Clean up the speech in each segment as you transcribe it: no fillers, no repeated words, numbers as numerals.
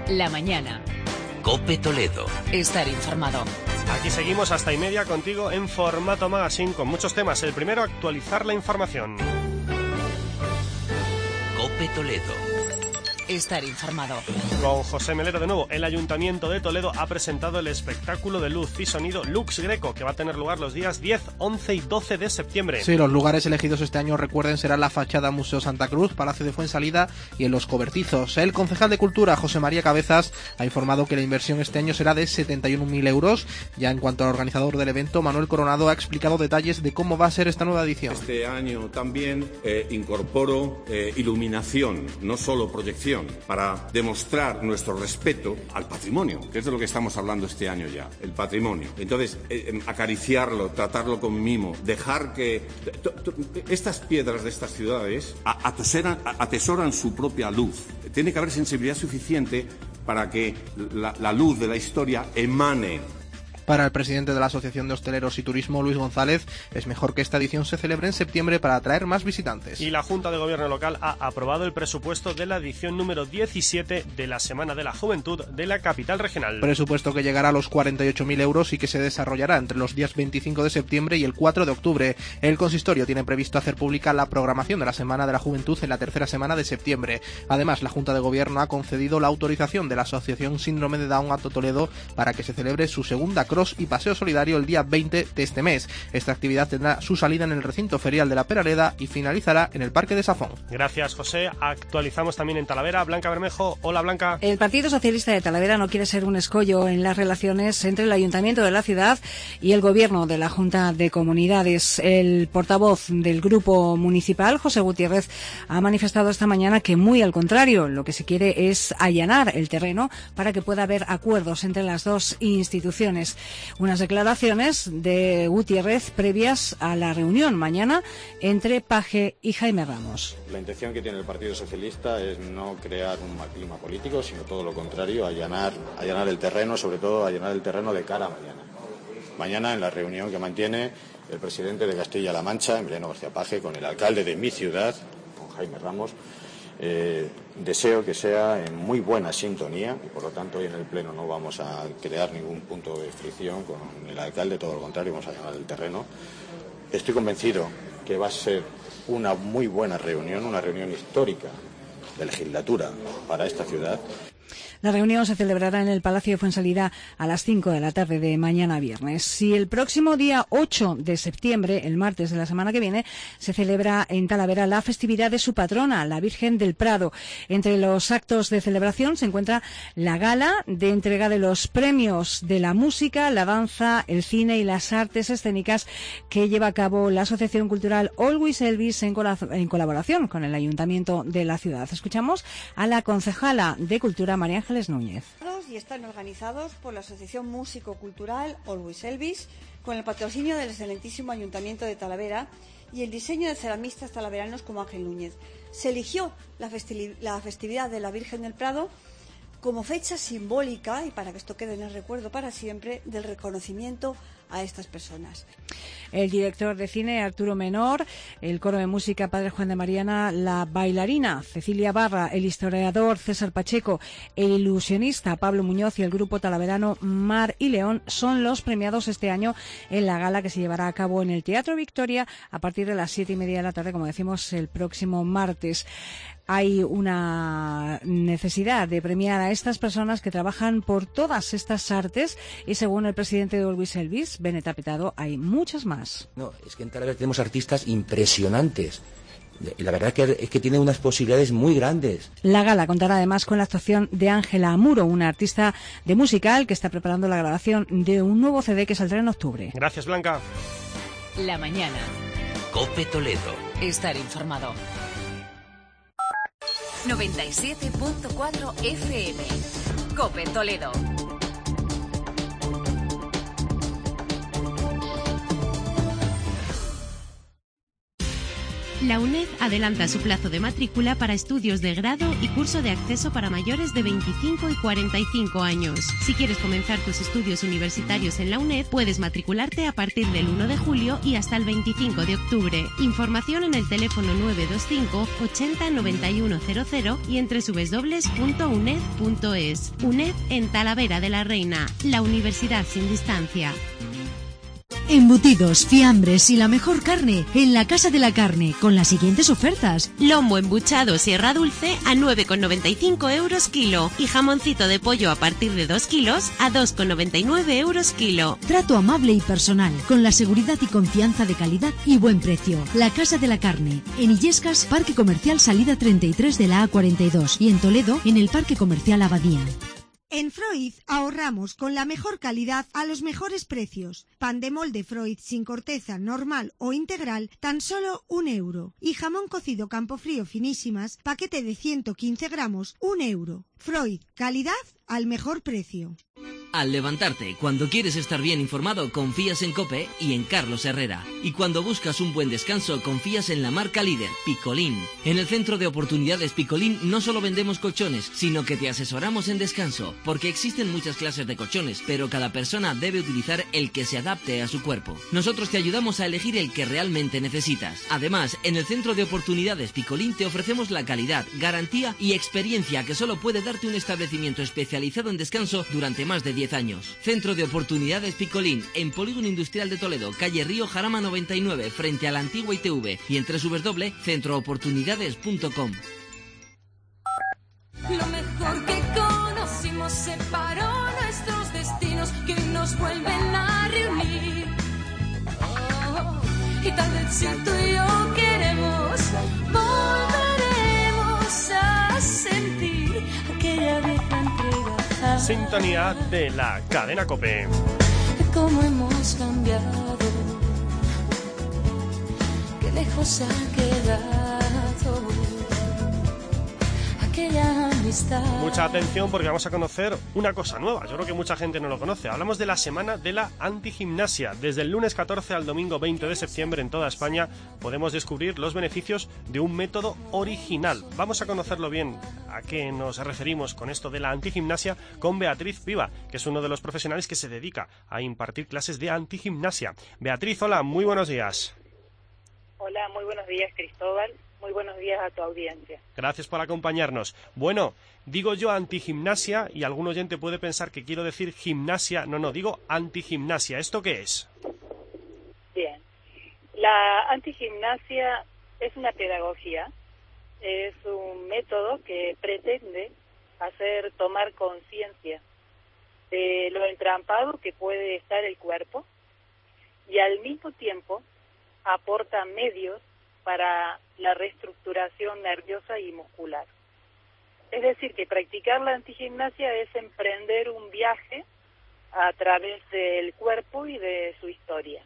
La mañana. COPE Toledo. Estar informado. Aquí seguimos hasta y media contigo en formato magazine con muchos temas. El primero, actualizar la información. COPE Toledo. Estar informado. Con José Melero de nuevo. El Ayuntamiento de Toledo ha presentado el espectáculo de luz y sonido Lux Greco, que va a tener lugar los días 10, 11 y 12 de septiembre. Sí, los lugares elegidos este año, recuerden, serán la fachada Museo Santa Cruz, Palacio de Fuensalida y en Los Cobertizos. El concejal de Cultura, José María Cabezas, ha informado que la inversión este año será de 71.000 euros. Ya en cuanto al organizador del evento, Manuel Coronado ha explicado detalles de cómo va a ser esta nueva edición. Este año también incorporo iluminación, no solo proyección, para demostrar nuestro respeto al patrimonio, que es de lo que estamos hablando este año ya, el patrimonio. Entonces, acariciarlo, tratarlo con mimo, dejar que estas piedras de estas ciudades atesoran su propia luz. Tiene que haber sensibilidad suficiente para que la luz de la historia emane. Para el presidente de la Asociación de Hosteleros y Turismo, Luis González, es mejor que esta edición se celebre en septiembre para atraer más visitantes. Y la Junta de Gobierno local ha aprobado el presupuesto de la edición número 17 de la Semana de la Juventud de la capital regional. Presupuesto que llegará a los 48.000 euros y que se desarrollará entre los días 25 de septiembre y el 4 de octubre. El consistorio tiene previsto hacer pública la programación de la Semana de la Juventud en la tercera semana de septiembre. Además, la Junta de Gobierno ha concedido la autorización de la Asociación Síndrome de Down Alto Toledo para que se celebre su segunda cross y paseo solidario el día 20 de este mes. Esta actividad tendrá su salida en el recinto ferial de la Peraleda y finalizará en el Parque de Safón. Gracias, José. Actualizamos también en Talavera. Blanca Bermejo. Hola, Blanca. El Partido Socialista de Talavera no quiere ser un escollo en las relaciones entre el Ayuntamiento de la ciudad y el Gobierno de la Junta de Comunidades. El portavoz del Grupo Municipal, José Gutiérrez, ha manifestado esta mañana que, muy al contrario, lo que se quiere es allanar el terreno para que pueda haber acuerdos entre las dos instituciones. Unas declaraciones de Gutiérrez previas a la reunión mañana entre Paje y Jaime Ramos. La intención que tiene el Partido Socialista es no crear un mal clima político, sino todo lo contrario, allanar el terreno, sobre todo allanar el terreno de cara a mañana. Mañana, en la reunión que mantiene el presidente de Castilla-La Mancha, Emiliano García Paje, con el alcalde de mi ciudad, con Jaime Ramos, deseo que sea en muy buena sintonía y por lo tanto hoy en el Pleno no vamos a crear ningún punto de fricción con el alcalde, todo lo contrario, vamos a allanar el terreno. Estoy convencido que va a ser una muy buena reunión, una reunión histórica de legislatura para esta ciudad. La reunión se celebrará en el Palacio de Fuensalida a las 5 de la tarde de mañana viernes. Y el próximo día 8 de septiembre, el martes de la semana que viene, se celebra en Talavera la festividad de su patrona, la Virgen del Prado. Entre los actos de celebración se encuentra la gala de entrega de los premios de la música, la danza, el cine y las artes escénicas que lleva a cabo la Asociación Cultural Always Elvis en colaboración con el Ayuntamiento de la ciudad. Escuchamos a la concejala de Cultura, María Ángeles Núñez. Y están organizados por la Asociación Músico-Cultural Always Elvis, con el patrocinio del excelentísimo Ayuntamiento de Talavera y el diseño de ceramistas talaveranos como Ángel Núñez. Se eligió la festividad de la Virgen del Prado como fecha simbólica, y para que esto quede en el recuerdo para siempre, del reconocimiento a estas personas. El director de cine, Arturo Menor, el coro de música Padre Juan de Mariana, la bailarina Cecilia Barra, el historiador César Pacheco, el ilusionista Pablo Muñoz y el grupo talaverano Mar y León son los premiados este año en la gala que se llevará a cabo en el Teatro Victoria a partir de las 7:30 de la tarde, como decimos, el próximo martes. Hay una necesidad de premiar a estas personas que trabajan por todas estas artes y, según el presidente de Always Elvis, Benet Apetado, hay muchas más. No, es que en Talavera tenemos artistas impresionantes. La verdad es que tiene unas posibilidades muy grandes. La gala contará además con la actuación de Ángela Amuro, una artista de musical que está preparando la grabación de un nuevo CD que saldrá en octubre. Gracias, Blanca. La mañana. COPE Toledo. Estar informado. 97.4 FM. COPE Toledo. La UNED adelanta su plazo de matrícula para estudios de grado y curso de acceso para mayores de 25 y 45 años. Si quieres comenzar tus estudios universitarios en la UNED, puedes matricularte a partir del 1 de julio y hasta el 25 de octubre. Información en el teléfono 925 80 91 00 y en www.uned.es. UNED en Talavera de la Reina, la universidad sin distancia. Embutidos, fiambres y la mejor carne en la Casa de la Carne, con las siguientes ofertas. Lomo embuchado Sierra Dulce a 9,95 euros kilo y jamoncito de pollo a partir de 2 kilos a 2,99 euros kilo. Trato amable y personal, con la seguridad y confianza de calidad y buen precio. La Casa de la Carne, en Illescas, Parque Comercial Salida 33 de la A42 y en Toledo, en el Parque Comercial Abadía. En Freud ahorramos con la mejor calidad a los mejores precios. Pan de molde Freud sin corteza, normal o integral, tan solo 1 euro. Y jamón cocido Campofrío finísimas, paquete de 115 gramos, 1 euro. Freud, calidad al mejor precio. Al levantarte, cuando quieres estar bien informado, confías en COPE y en Carlos Herrera. Y cuando buscas un buen descanso, confías en la marca líder, Picolín. En el Centro de Oportunidades Picolín no solo vendemos colchones, sino que te asesoramos en descanso, porque existen muchas clases de colchones, pero cada persona debe utilizar el que se adapte a su cuerpo. Nosotros te ayudamos a elegir el que realmente necesitas. Además, en el Centro de Oportunidades Picolín te ofrecemos la calidad, garantía y experiencia que solo puede darte un establecimiento especializado en descanso durante más de 10 años. Centro de Oportunidades Picolín, en Polígono Industrial de Toledo, calle Río Jarama 99, frente a la antigua ITV, y en www.centrooportunidades.com. Lo mejor que conocimos separó nuestros destinos que nos vuelven a reunir. Oh, y tal vez si tú y yo queremos, volveremos a sentir aquella vieja entrega. Sintonía de la cadena COPE. Cómo hemos cambiado, qué lejos ha quedado aquella amistad. Mucha atención porque vamos a conocer una cosa nueva. Yo creo que mucha gente no lo conoce. Hablamos de la semana de la antigimnasia. Desde el lunes 14 al domingo 20 de septiembre en toda España podemos descubrir los beneficios de un método original. Vamos a conocerlo bien, a qué nos referimos con esto de la antigimnasia, con Beatriz Piva, que es uno de los profesionales que se dedica a impartir clases de antigimnasia. Beatriz, hola, muy buenos días. Hola, muy buenos días, Cristóbal. Muy buenos días a tu audiencia. Gracias por acompañarnos. Bueno, digo yo antigimnasia y algún oyente puede pensar que quiero decir gimnasia. No, digo antigimnasia. ¿Esto qué es? Bien. La antigimnasia es una pedagogía, es un método que pretende hacer tomar conciencia de lo entrampado que puede estar el cuerpo y al mismo tiempo aporta medios para la reestructuración nerviosa y muscular. Es decir, que practicar la antigimnasia es emprender un viaje a través del cuerpo y de su historia.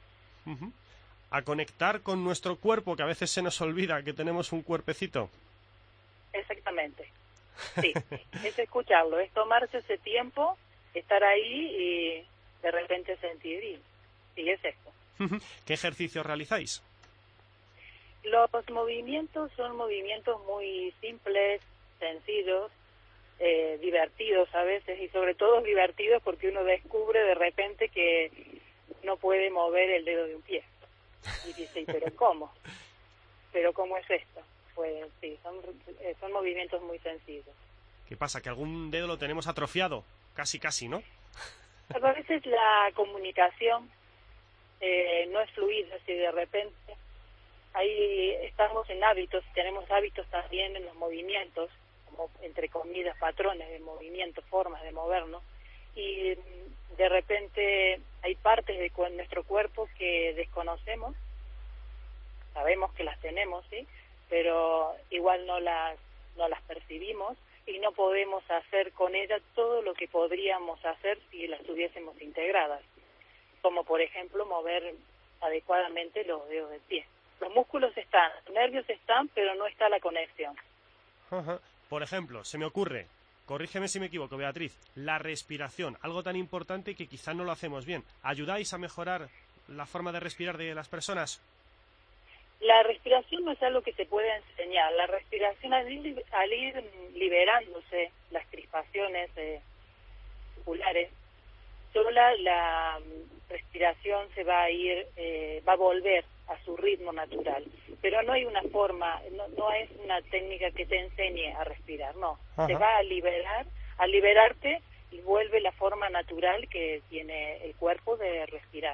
A conectar con nuestro cuerpo, que a veces se nos olvida que tenemos un cuerpecito. Exactamente. Sí, es escucharlo, es tomarse ese tiempo, estar ahí y de repente sentir, y es esto. ¿Qué ejercicios realizáis? Los movimientos son movimientos muy simples, sencillos, divertidos a veces, y sobre todo divertidos porque uno descubre de repente que no puede mover el dedo de un pie. Y dice, ¿pero cómo? ¿Pero cómo es esto? Pues sí, son movimientos muy sencillos. ¿Qué pasa? ¿Que algún dedo lo tenemos atrofiado? Casi, ¿no? A veces la comunicación no es fluida, si de repente ahí estamos en hábitos, tenemos hábitos también en los movimientos, como entre comillas patrones de movimiento, formas de movernos, y de repente hay partes de nuestro cuerpo que desconocemos, sabemos que las tenemos, sí, pero igual no las percibimos y no podemos hacer con ellas todo lo que podríamos hacer si las tuviésemos integradas, como por ejemplo mover adecuadamente los dedos del pie. Los músculos están, los nervios están, pero no está la conexión. Por ejemplo, se me ocurre, corrígeme si me equivoco, Beatriz, la respiración, algo tan importante que quizá no lo hacemos bien. ¿Ayudáis a mejorar la forma de respirar de las personas? La respiración no es algo que se pueda enseñar. La respiración, al ir liberándose las crispaciones musculares, sola la respiración se va a ir, va a volver a su ritmo natural. Pero no hay una forma, no es una técnica que te enseñe a respirar, no. Ajá. Te va a liberar, a liberarte y vuelve la forma natural que tiene el cuerpo de respirar.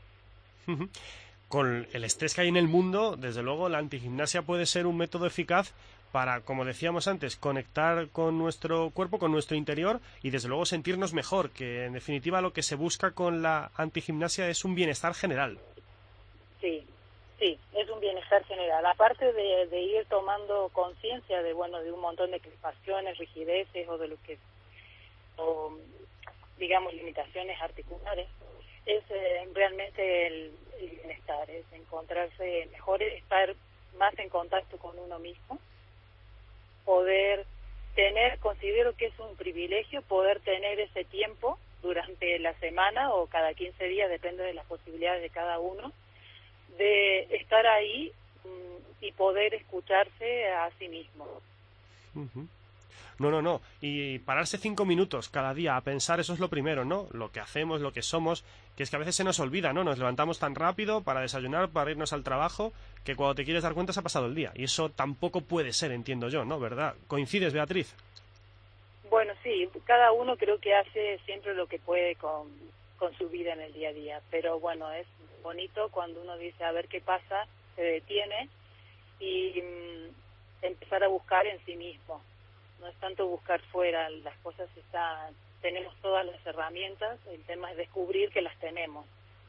Con el estrés que hay en el mundo, desde luego la antigimnasia puede ser un método eficaz para, como decíamos antes, conectar con nuestro cuerpo, con nuestro interior y desde luego sentirnos mejor, que en definitiva lo que se busca con la antigimnasia es un bienestar general. Sí, es un bienestar general. Aparte de ir tomando conciencia de un montón de crispaciones, rigideces o de lo que, digamos, limitaciones articulares, es realmente el bienestar, es encontrarse mejor, estar más en contacto con uno mismo, poder tener, considero que es un privilegio poder tener ese tiempo durante la semana o cada 15 días, depende de las posibilidades de cada uno, de estar ahí y poder escucharse a sí mismo. No. Y pararse 5 minutos cada día a pensar, eso es lo primero, ¿no? Lo que hacemos, lo que somos, que es que a veces se nos olvida, ¿no? Nos levantamos tan rápido para desayunar, para irnos al trabajo, que cuando te quieres dar cuenta se ha pasado el día. Y eso tampoco puede ser, entiendo yo, ¿no? ¿Verdad? ¿Coincides, Beatriz? Bueno, sí, cada uno creo que hace siempre lo que puede con su vida en el día a día. Pero bueno, es bonito cuando uno dice, a ver qué pasa, se detiene y empezar a buscar en sí mismo. No es tanto buscar fuera, las cosas están, tenemos todas las herramientas, el tema es descubrir que las tenemos.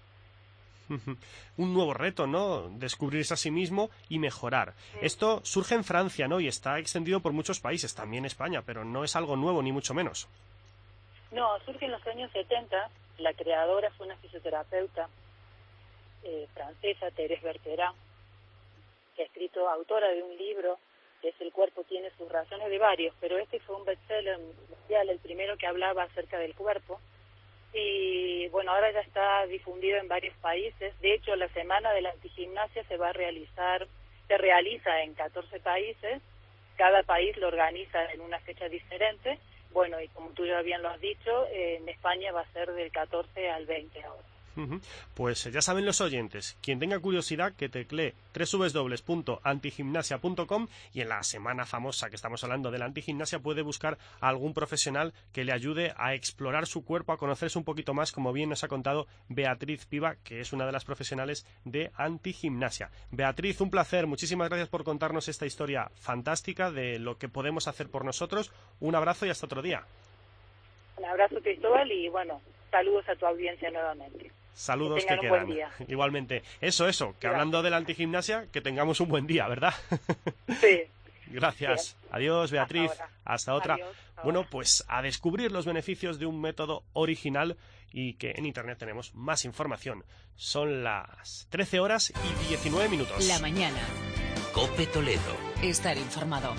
Un nuevo reto, ¿no? Descubrirse a sí mismo y mejorar. Esto surge en Francia, ¿no? Y está extendido por muchos países, también España, pero no es algo nuevo, ni mucho menos. No, surge en los años 70, la creadora fue una fisioterapeuta francesa, Thérèse Bertherat, que ha escrito, autora de un libro, que es El cuerpo tiene sus razones, de varios, pero este fue un bestseller mundial, el primero que hablaba acerca del cuerpo, y bueno, ahora ya está difundido en varios países. De hecho, la semana de la antigimnasia se realiza en 14 países, cada país lo organiza en una fecha diferente, bueno, y como tú ya bien lo has dicho, en España va a ser del 14 al 20 ahora. Pues ya saben los oyentes, quien tenga curiosidad que teclee www.antigimnasia.com y en la semana famosa que estamos hablando de la antigimnasia puede buscar a algún profesional que le ayude a explorar su cuerpo, a conocerse un poquito más, como bien nos ha contado Beatriz Piva, que es una de las profesionales de antigimnasia. Beatriz, un placer, muchísimas gracias por contarnos esta historia fantástica de lo que podemos hacer por nosotros. Un abrazo y hasta otro día. Un abrazo, Cristóbal, y bueno, saludos a tu audiencia nuevamente. Saludos que quedan. Un buen día. Igualmente. Eso, que hablando de la antigimnasia, que tengamos un buen día, ¿verdad? Sí. Gracias. Bien. Adiós, Beatriz. Hasta otra. Adiós. Bueno, pues a descubrir los beneficios de un método original y que en Internet tenemos más información. Son las 13 horas y 19 minutos. La mañana. COPE Toledo. Estar informado.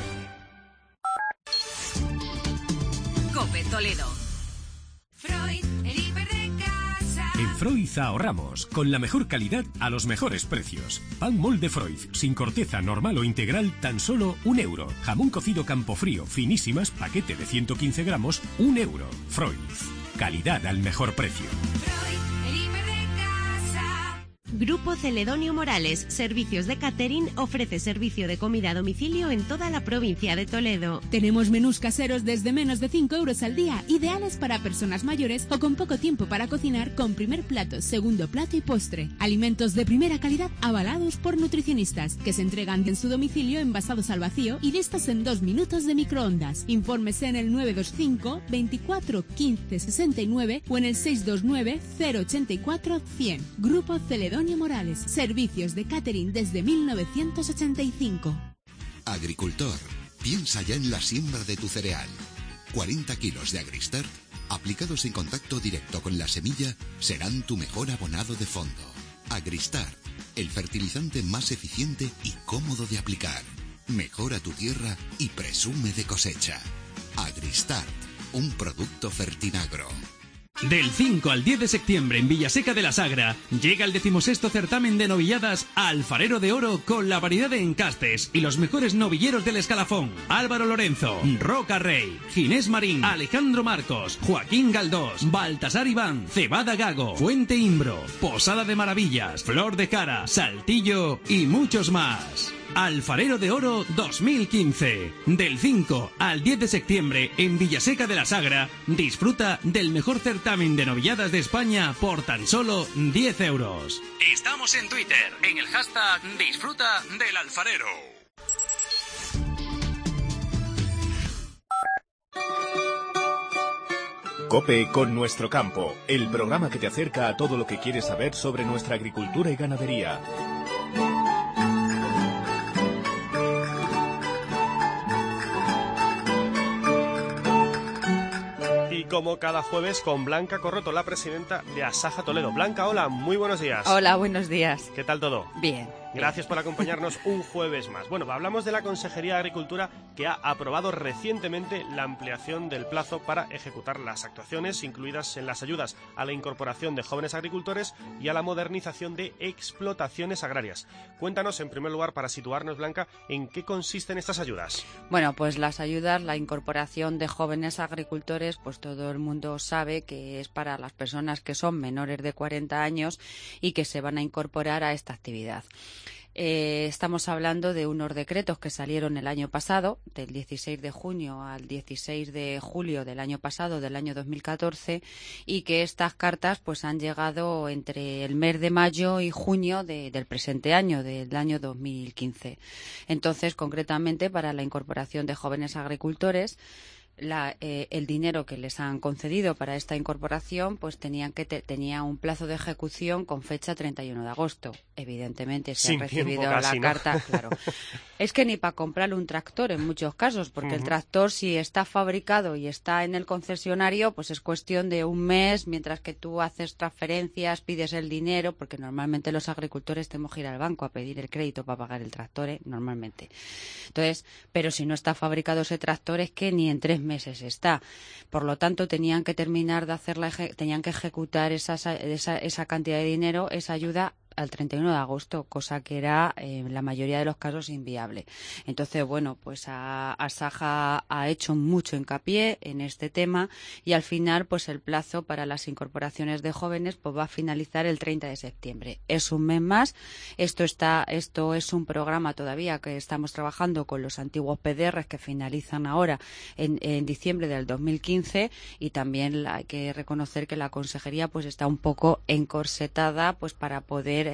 COPE Toledo. Freud, el hiper de casa. En Freud ahorramos, con la mejor calidad a los mejores precios. Pan molde Freud, sin corteza, normal o integral, tan solo €1. Jamón cocido Campofrío, finísimas, paquete de 115 gramos, €1. Freud, calidad al mejor precio. Freud, el hiper de casa. Grupo Celedonio Morales, Servicios de Catering, ofrece servicio de comida a domicilio en toda la provincia de Toledo. Tenemos menús caseros desde menos de 5 euros al día, ideales para personas mayores o con poco tiempo para cocinar, con primer plato, segundo plato y postre. Alimentos de primera calidad avalados por nutricionistas, que se entregan en su domicilio envasados al vacío y listos en 2 minutos de microondas. Infórmese en el 925 24 15 69 o en el 629 084 100. Grupo Celedonio Morales, servicios de catering desde 1985. Agricultor, piensa ya en la siembra de tu cereal. 40 kilos de Agristart, aplicados en contacto directo con la semilla, serán tu mejor abonado de fondo. Agristart, el fertilizante más eficiente y cómodo de aplicar. Mejora tu tierra y presume de cosecha. Agristart, un producto Fertinagro. Del 5 al 10 de septiembre en Villaseca de la Sagra llega el 16º certamen de novilladas Alfarero de Oro con la variedad de encastes y los mejores novilleros del escalafón. Álvaro Lorenzo, Roca Rey, Ginés Marín, Alejandro Marcos, Joaquín Galdós, Baltasar Iván, Cebada Gago, Fuente Imbro, Posada de Maravillas, Flor de Cara, Saltillo y muchos más. Alfarero de Oro 2015. Del 5 al 10 de septiembre en Villaseca de la Sagra, disfruta del mejor certamen de novilladas de España por tan solo 10 euros. Estamos en Twitter, en el hashtag Disfruta del Alfarero. COPE con Nuestro Campo, el programa que te acerca a todo lo que quieres saber sobre nuestra agricultura y ganadería. Como cada jueves con Blanca Corroto, la presidenta de Asaja Toledo. Blanca, hola, muy buenos días. Hola, buenos días. ¿Qué tal todo? Bien. Gracias por acompañarnos un jueves más. Bueno, hablamos de la Consejería de Agricultura, que ha aprobado recientemente la ampliación del plazo para ejecutar las actuaciones incluidas en las ayudas a la incorporación de jóvenes agricultores y a la modernización de explotaciones agrarias. Cuéntanos, en primer lugar, para situarnos, Blanca, en qué consisten estas ayudas. Bueno, pues las ayudas, la incorporación de jóvenes agricultores, pues todo el mundo sabe que es para las personas que son menores de 40 años y que se van a incorporar a esta actividad. Estamos hablando de unos decretos que salieron el año pasado, del 16 de junio al 16 de julio del año pasado, del año 2014, y que estas cartas pues han llegado entre el mes de mayo y junio del presente año, del año 2015. Entonces, concretamente, para la incorporación de jóvenes agricultores, el dinero que les han concedido para esta incorporación pues tenía un plazo de ejecución con fecha 31 de agosto. Evidentemente, si han recibido la carta, claro. Es que ni para comprar un tractor en muchos casos, porque el tractor, si está fabricado y está en el concesionario, pues es cuestión de un mes, mientras que tú haces transferencias, pides el dinero, porque normalmente los agricultores tenemos que ir al banco a pedir el crédito para pagar el tractor, normalmente. Entonces, pero si no está fabricado ese tractor, es que ni en 3 meses está. Por lo tanto, tenían que terminar de hacerla, tenían que ejecutar esa cantidad de dinero, esa ayuda, al 31 de agosto, cosa que era en la mayoría de los casos inviable. Entonces, bueno, pues Asaja ha hecho mucho hincapié en este tema y al final, pues el plazo para las incorporaciones de jóvenes pues va a finalizar el 30 de septiembre. Es un mes más. Esto es un programa todavía que estamos trabajando con los antiguos PDRs que finalizan ahora en diciembre del 2015 y también hay que reconocer que la consejería pues está un poco encorsetada pues para poder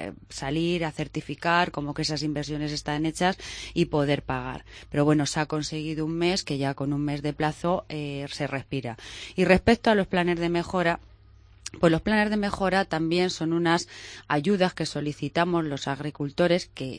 salir a certificar como que esas inversiones están hechas y poder pagar. Pero bueno, se ha conseguido un mes que ya con un mes de plazo se respira. Y respecto a los planes de mejora, pues los planes de mejora también son unas ayudas que solicitamos los agricultores que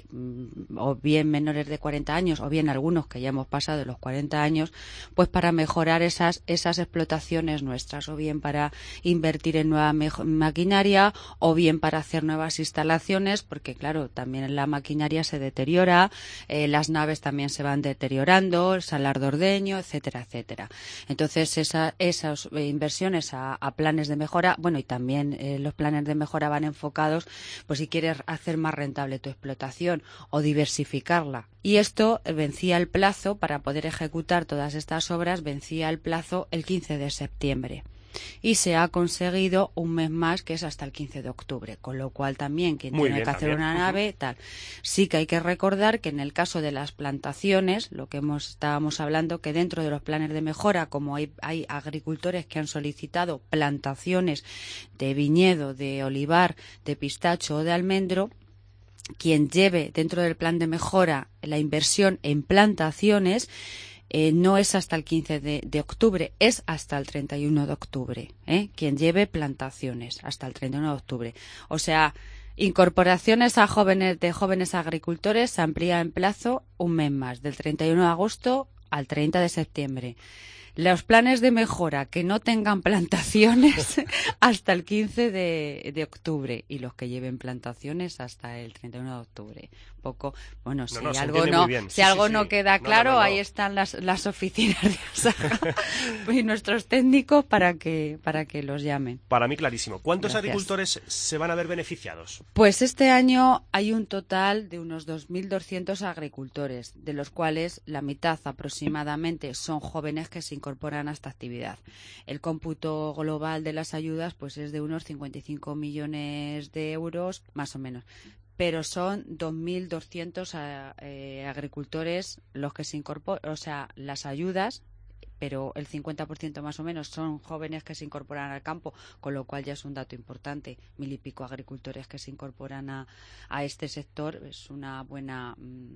o bien menores de 40 años o bien algunos que ya hemos pasado de los 40 años, pues para mejorar esas explotaciones nuestras, o bien para invertir en nueva maquinaria o bien para hacer nuevas instalaciones, porque claro, también la maquinaria se deteriora, las naves también se van deteriorando, el salar de ordeño, etcétera, etcétera. Entonces esas inversiones a planes de mejora, bueno, y también los planes de mejora van enfocados, pues si quieres hacer más rentable tu explotación o diversificarla. Y esto vencía el plazo para poder ejecutar todas estas obras, vencía el plazo el 15 de septiembre. Y se ha conseguido un mes más, que es hasta el 15 de octubre, con lo cual también quien tiene que hacer una nave, tal. Sí que hay que recordar que en el caso de las plantaciones, lo que estábamos hablando, que dentro de los planes de mejora, como hay agricultores que han solicitado plantaciones de viñedo, de olivar, de pistacho o de almendro, quien lleve dentro del plan de mejora la inversión en plantaciones, no es hasta el 15 de octubre, es hasta el 31 de octubre, quien lleve plantaciones hasta el 31 de octubre. O sea, incorporaciones a jóvenes agricultores se amplía en plazo un mes más, del 31 de agosto al 30 de septiembre. Los planes de mejora que no tengan plantaciones hasta el 15 de octubre y los que lleven plantaciones hasta el 31 de octubre. poco, bueno, si se algo entiende muy bien. si algo no queda claro, ahí están las oficinas de ASAJA y nuestros técnicos para que los llamen. Para mí clarísimo. ¿Cuántos Gracias. agricultores se van a ver beneficiados? Pues este año hay un total de unos 2.200 agricultores, de los cuales la mitad aproximadamente son jóvenes que se incorporan a esta actividad. El cómputo global de las ayudas pues es de unos 55 millones de euros, más o menos. Pero son 2.200 agricultores los que se incorporan, o sea, las ayudas, pero el 50% más o menos son jóvenes que se incorporan al campo, con lo cual ya es un dato importante. 1.000 y pico agricultores que se incorporan a este sector, es una buena...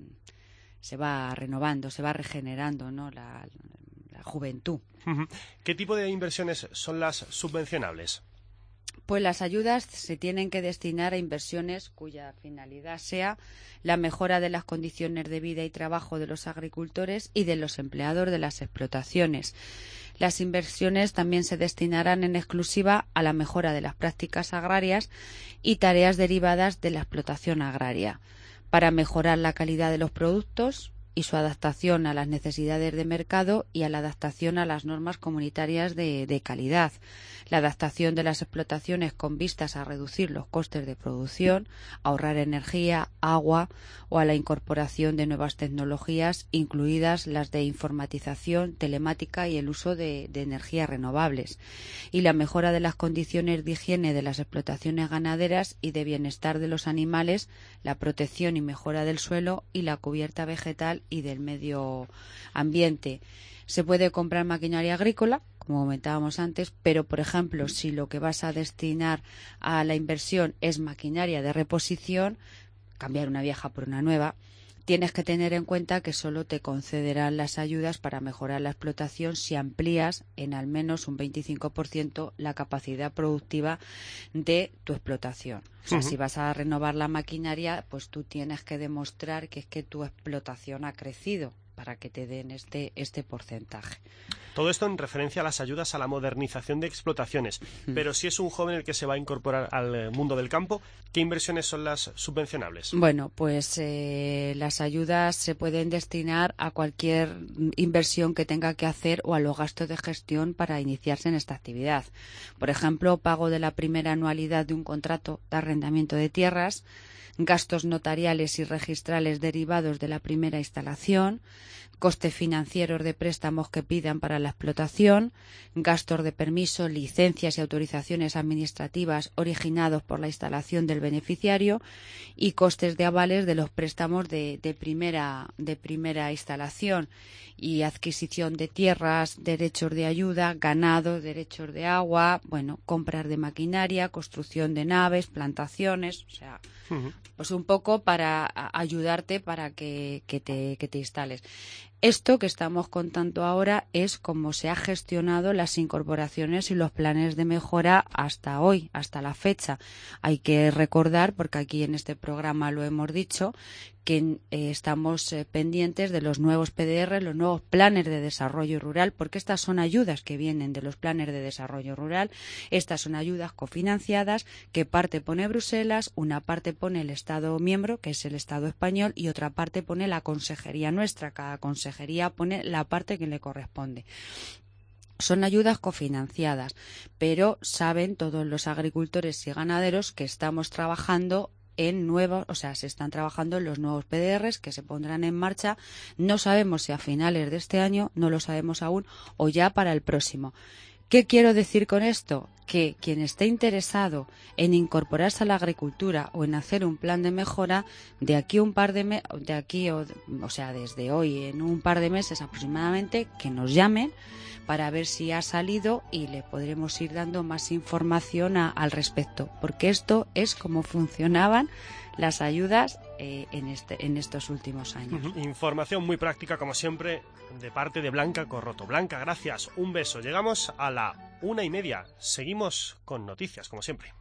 se va renovando, se va regenerando, ¿no?, la juventud. ¿Qué tipo de inversiones son las subvencionables? Pues las ayudas se tienen que destinar a inversiones cuya finalidad sea la mejora de las condiciones de vida y trabajo de los agricultores y de los empleados de las explotaciones. Las inversiones también se destinarán en exclusiva a la mejora de las prácticas agrarias y tareas derivadas de la explotación agraria, para mejorar la calidad de los productos y su adaptación a las necesidades de mercado y a la adaptación a las normas comunitarias de calidad, la adaptación de las explotaciones con vistas a reducir los costes de producción, ahorrar energía, agua o a la incorporación de nuevas tecnologías, incluidas las de informatización, telemática y el uso de energías renovables, y la mejora de las condiciones de higiene de las explotaciones ganaderas y de bienestar de los animales, la protección y mejora del suelo y la cubierta vegetal y del medio ambiente. Se puede comprar maquinaria agrícola, como comentábamos antes, pero, por ejemplo, si lo que vas a destinar a la inversión es maquinaria de reposición, cambiar una vieja por una nueva, tienes que tener en cuenta que solo te concederán las ayudas para mejorar la explotación si amplías en al menos un 25% la capacidad productiva de tu explotación. O sea, si vas a renovar la maquinaria, pues tú tienes que demostrar que es que tu explotación ha crecido para que te den este porcentaje. Todo esto en referencia a las ayudas a la modernización de explotaciones. Pero si es un joven el que se va a incorporar al mundo del campo, ¿qué inversiones son las subvencionables? Bueno, pues las ayudas se pueden destinar a cualquier inversión que tenga que hacer o a los gastos de gestión para iniciarse en esta actividad. Por ejemplo, pago de la primera anualidad de un contrato de arrendamiento de tierras, gastos notariales y registrales derivados de la primera instalación, costes financieros de préstamos que pidan para la explotación, gastos de permiso, licencias y autorizaciones administrativas originados por la instalación del beneficiario y costes de avales de los préstamos de primera instalación y adquisición de tierras, derechos de ayuda, ganado, derechos de agua, bueno, compras de maquinaria, construcción de naves, plantaciones, o sea, pues un poco para ayudarte para que te instales. Esto que estamos contando ahora es cómo se ha gestionado las incorporaciones y los planes de mejora hasta hoy, hasta la fecha. Hay que recordar, porque aquí en este programa lo hemos dicho, que estamos pendientes de los nuevos PDR, los nuevos planes de desarrollo rural, porque estas son ayudas que vienen de los planes de desarrollo rural. Estas son ayudas cofinanciadas que parte pone Bruselas, una parte pone el Estado miembro, que es el Estado español, y otra parte pone la consejería nuestra. Cada consejería pone la parte que le corresponde. Son ayudas cofinanciadas, pero saben todos los agricultores y ganaderos que estamos trabajando en nuevos, o sea, se están trabajando en los nuevos PDRs que se pondrán en marcha. No sabemos si a finales de este año, no lo sabemos aún, o ya para el próximo. ¿Qué quiero decir con esto? Que quien esté interesado en incorporarse a la agricultura o en hacer un plan de mejora, de aquí un par de meses, o sea, desde hoy, en un par de meses aproximadamente, que nos llamen para ver si ha salido y le podremos ir dando más información al respecto, porque esto es como funcionaban las ayudas en estos últimos años. Información muy práctica, como siempre, de parte de Blanca Corroto. Blanca, gracias, un beso. Llegamos a la 1:30. Seguimos con noticias, como siempre.